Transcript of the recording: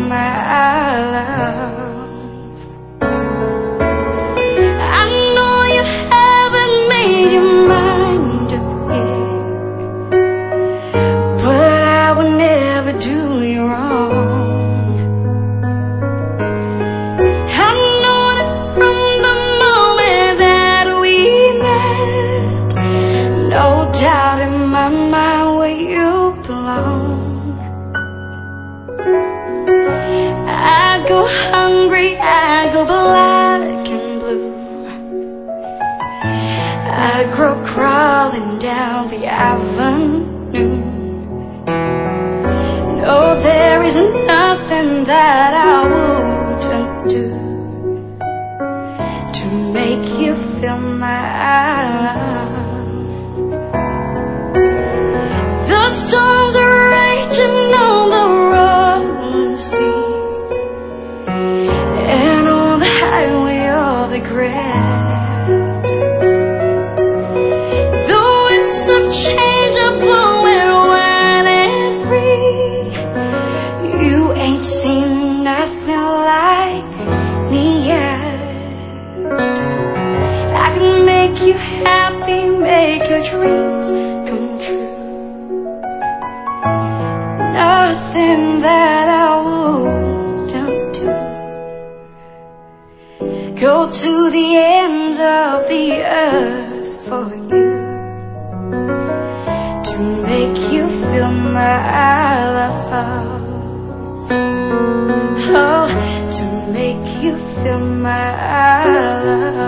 my love. I know you haven't made your mind up yet, but I would never do you wrong. I know that from the moment that we met, no doubt in my mind where you belong. I go hungry, I go black and blue, I grow crawling down the avenue. No, there is nothing that I wouldn't do to make you feel my love. The storms are raging on the rolling sea, and on the highway of regret, the winds of change are blowing wide and free. You ain't seen nothing like me yet. I can make you happy, make your dreams come true. Nothing that I wouldn't do. Go to the ends of the earth for you, to make you feel my love. Oh, to make you feel my love.